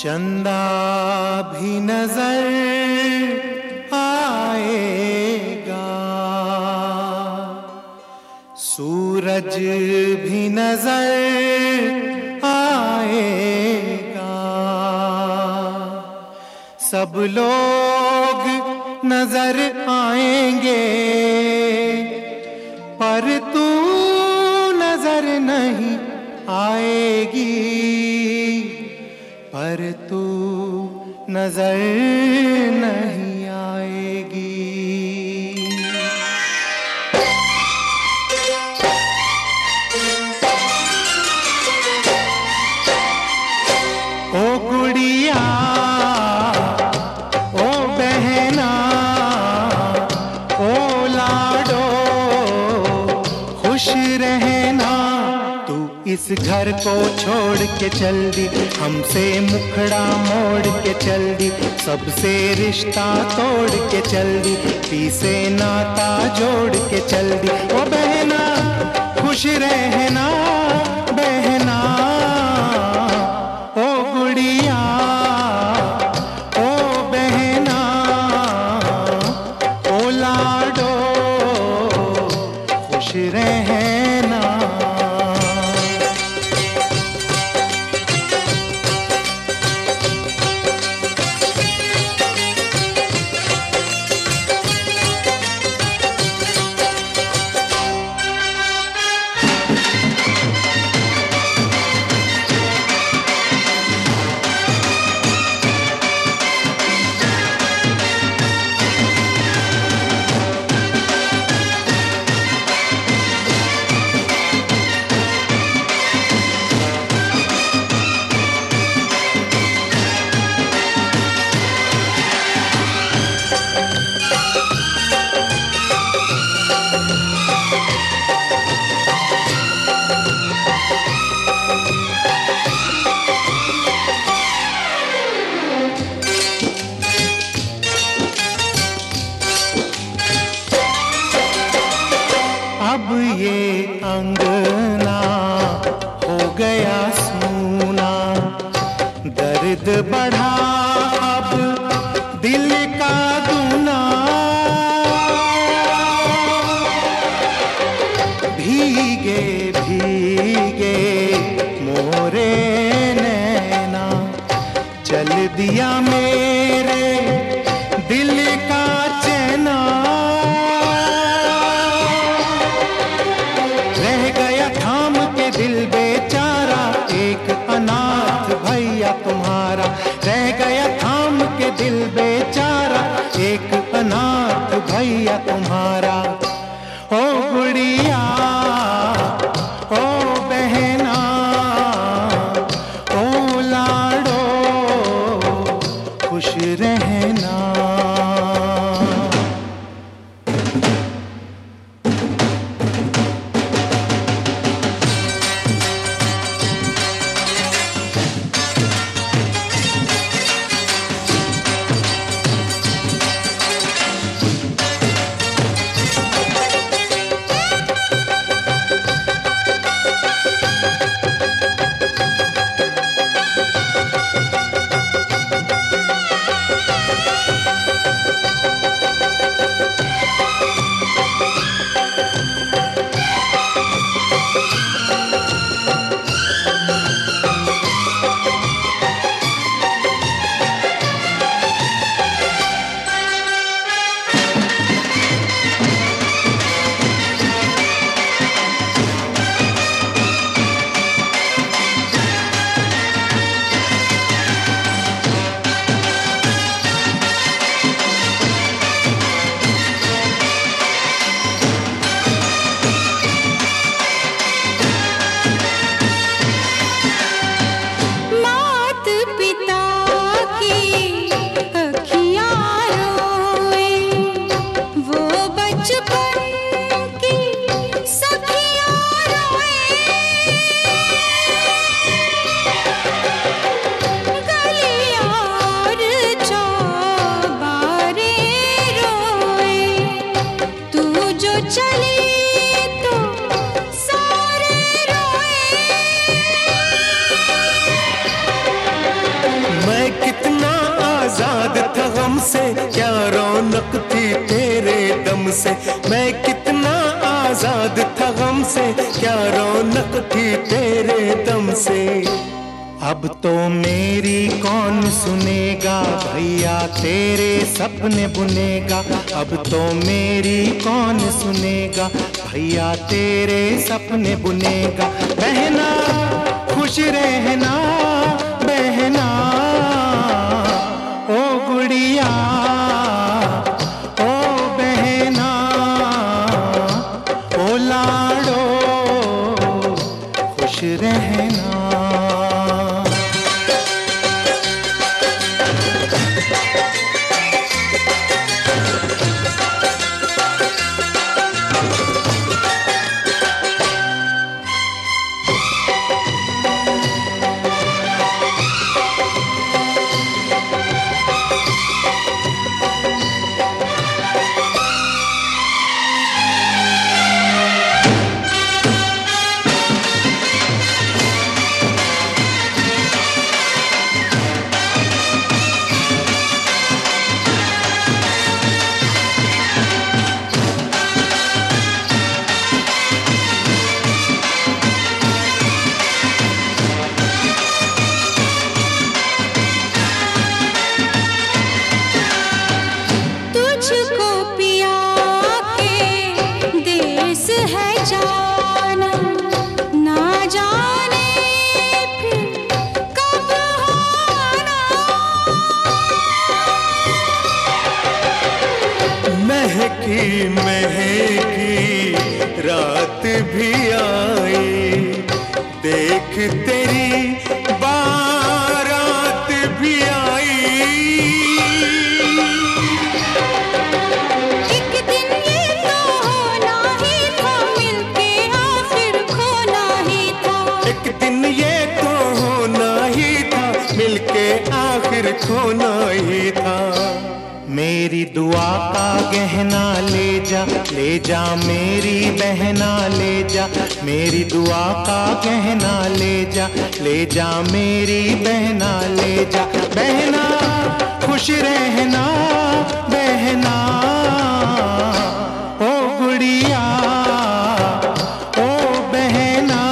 चंदा भी नजर आएगा, सूरज भी नजर आएगा, सब लोग नजर आएंगे पर तू नजर नहीं आएगी, पर तू नजर नहीं आएगी। ओ गुड़िया ओ बहना ओ लाडो खुश रहना, तू इस घर को छोड़ के चल दी, हमसे मुखड़ा मोड़ के चल दी, सबसे रिश्ता तोड़ के चल दी, पी से नाता जोड़ के चल दी। ओ बहना खुश रहना बहना, ओ गुड़िया ओ बहना ओ लाडो खुश रहना। अब ये अंगना हो गया सूना, दर्द बढ़ा अब दिल का दूना, भीगे भीगे मोरे नैना, चल दिया मेरे दिल का चैना, रह गया थाम के दिल बेचारा एक अनाथ भैया तुम्हारा, रह गया थाम के दिल बेचारा एक अनाथ भैया तुम्हारा। ओ गुड़िया ओ बहना ओ लाडो खुश रहना। से, मैं कितना आजाद था गम से, क्या रौनक थी तेरे दम से। अब तो मेरी कौन सुनेगा भैया तेरे सपने बुनेगा, अब तो मेरी कौन सुनेगा भैया तेरे सपने बुनेगा। बहना खुश रहना बहना ओ गुड़िया, ओ बहना ओ लाडो खुश रहना। महकी महकी रात भी आई, देख तेरी बारात भी आई। एक दिन ये तो होना ही था, मिलके आखिर खोना ही था। एक दिन ये तो होना ही था, मिलके आखिर खोना ही था। मेरी दुआ का गहना ले जा, ले जा मेरी बहना ले जा, मेरी दुआ का गहना ले जा, ले जा मेरी बहना ले जा। बहना खुश रहना बहना ओ गुड़िया, ओ बहना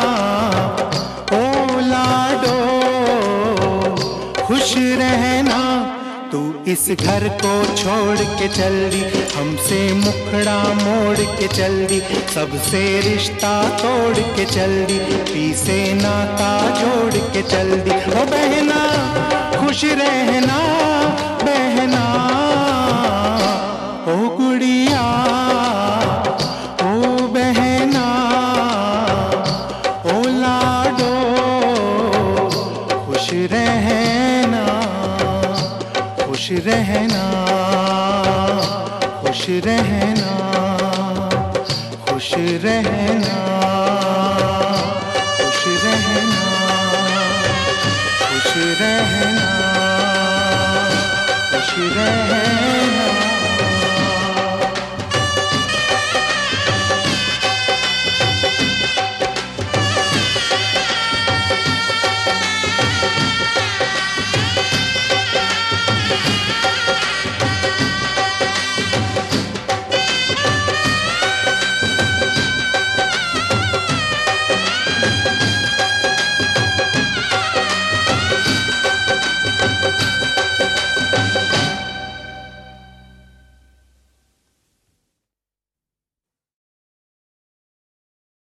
ओ लाडो खुश रहना। तू इस घर को छोड़ के चल दी, हमसे मुखड़ा मोड़ के चल दी, सबसे रिश्ता तोड़ के चल दी, पीछे नाता जोड़ के चल दी। ओ बहना खुश रहना बहना ओ गुड़िया, ओ बहना ओ लाडो खुश रहना, खुश रहना, खुश रहना, खुश रहना, खुश रहना, खुश रहना, खुश रहना।